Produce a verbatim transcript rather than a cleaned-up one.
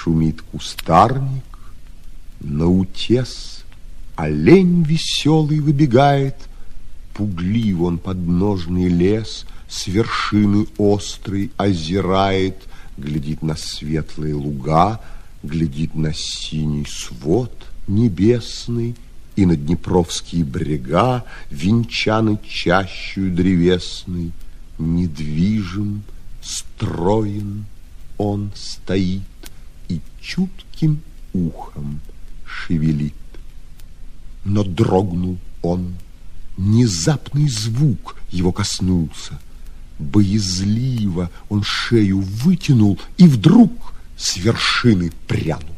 Шумит кустарник, на утес олень веселый выбегает, пуглив он подножный лес, с вершины острой озирает, глядит на светлые луга, глядит на синий свод небесный и на днепровские брега, венчаны чащую древесной. Недвижим, строен он стоит и чутким ухом шевелит. Но дрогнул он, внезапный звук его коснулся. Боязливо он шею вытянул и вдруг с вершины прянул.